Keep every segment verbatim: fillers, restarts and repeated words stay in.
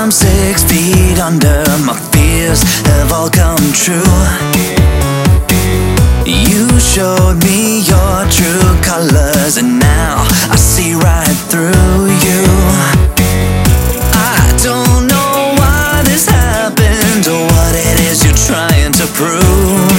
I'm six feet under, my fears have all come true. You showed me your true colors, and now I see right through you. I don't know why this happened or what it is you're trying to prove.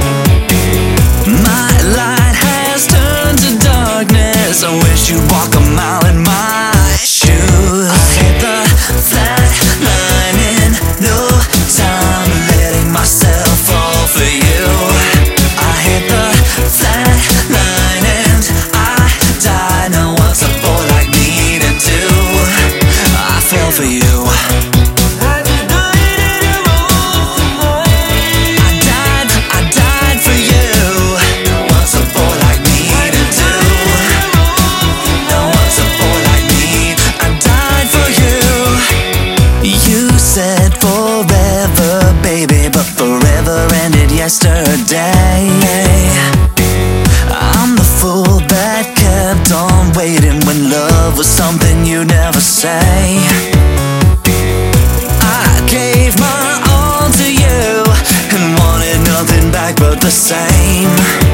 My light has turned to darkness, I wish you'd walk a mile in my shoes. I hit the flat line in no time, letting myself fall for you. I hit the flat line and I died. Now what's a boy like me to do? I fell for you. Said forever, baby, but forever ended yesterday. I'm the fool that kept on waiting when love was something you never say. I gave my all to you and wanted nothing back but the same.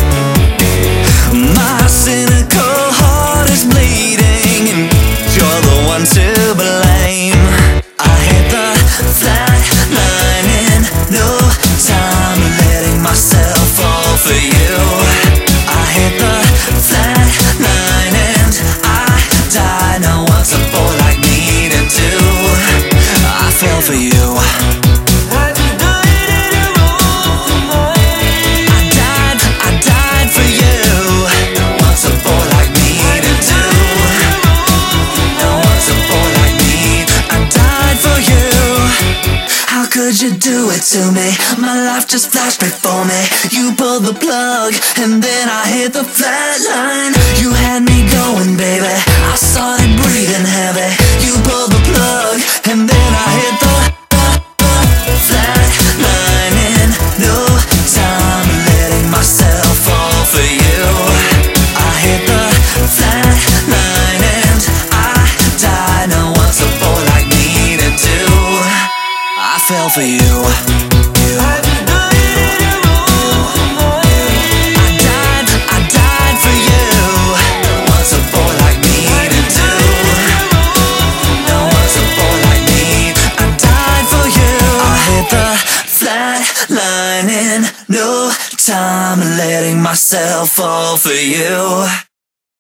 My cynical heart is bleeding and you're the one to blame. I hit the flat line in no time, letting myself fall for you. I hit the flat line and I died. Now what's a boy like me to do? I fell for you. Could you do it to me? My life just flashed before me. You pulled the plug and then I hit the flat line. You had me going, baby, I started breathing heavy. You pulled the plug and then I hit the, the, the flat line in no time, letting myself fall for you. I hit the flat line and I died. Now what's a boy like me to do? I fell for you. you. I died, I died for you. What's a boy like me to do? No, what's a boy like me? I died for you. I hit the flat line in no time, letting myself fall for you.